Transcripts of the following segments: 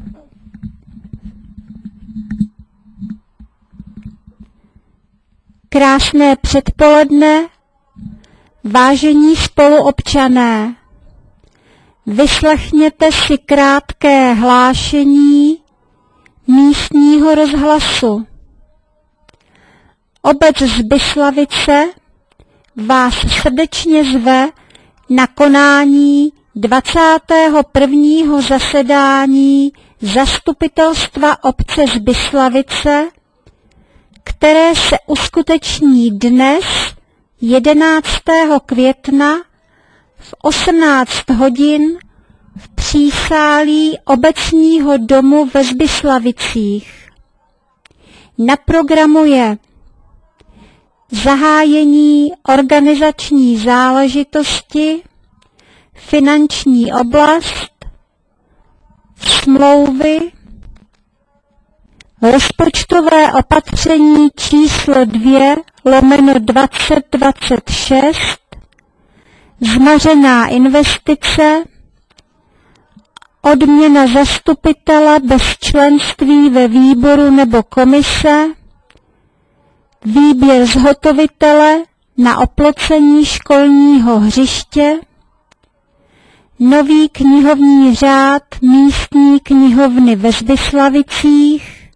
Krásné předpoledne, vážení spoluobčané. Vyslechněte si krátké hlášení místního rozhlasu. Obec Zbyslavice vás srdečně zve na konání 21. zasedání Zastupitelstva obce Zbyslavice, které se uskuteční dnes 11. května v 18 hodin v přísálí obecního domu ve Zbyslavicích. Na programu je zahájení organizační záležitosti, finanční oblast, smlouvy, rozpočtové opatření číslo 2/2026, zmařená investice, odměna zastupitele bez členství ve výboru nebo komise, výběr zhotovitele na oplocení školního hřiště, nový knihovní řád místní knihovny ve Zbyslavicích,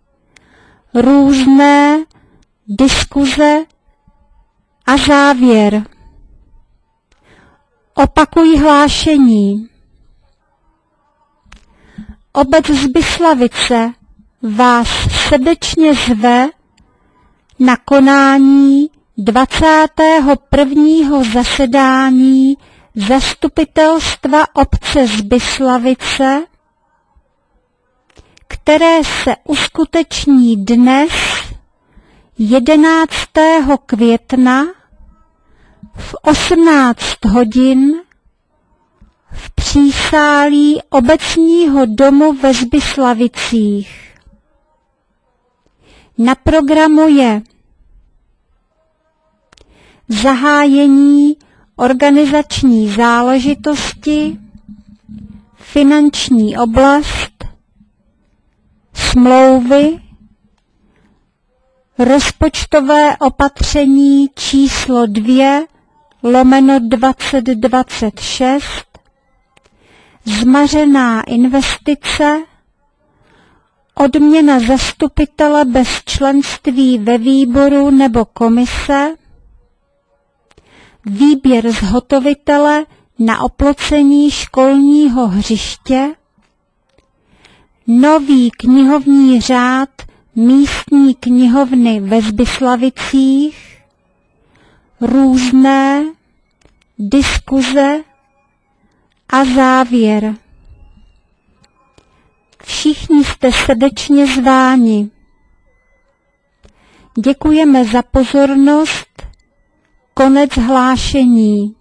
různé diskuze a závěr. Opakuji hlášení. Obec Zbyslavice vás srdečně zve na konání 21. zasedání Zastupitelstva obce Zbyslavice, které se uskuteční dnes 11. května v 18 hodin v přísálí obecního domu ve Zbyslavicích. Na programu je zahájení organizační záležitosti, finanční oblast, smlouvy, rozpočtové opatření číslo 2/2026, zmařená investice, odměna zastupitele bez členství ve výboru nebo komise, výběr zhotovitele na oplocení školního hřiště, nový knihovní řád místní knihovny ve Zbyslavicích, různé diskuze a závěr. Všichni jste srdečně zváni. Děkujeme za pozornost. Konec hlášení.